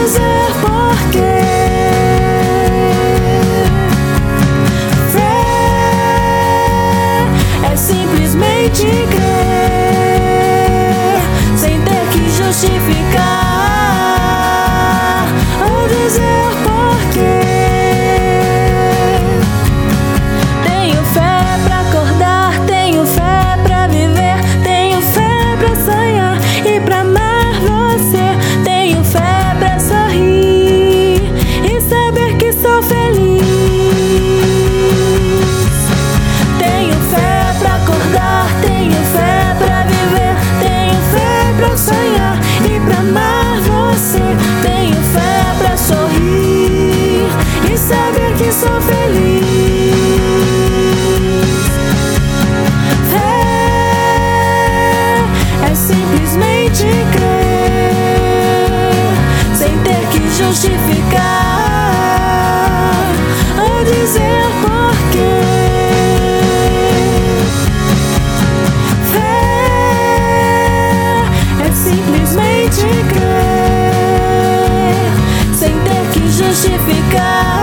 dizer porquê. Fé é simplesmente crer, sem ter que justificar ou dizer porquê. Tenho fé pra acordar, tenho fé pra viver, tenho fé pra sonhar e pra amar você. Tenho fé pra sorrir e saber que sou feliz. Tenho fé pra acordar, tenho fé pra viver, tenho fé pra sonhar e pra amar você. Tenho fé pra sorrir e saber que sou feliz. Fé é simplesmente crer, sem ter que justificar ou dizer porquê. Fé é simplesmente crer, sem ter que justificar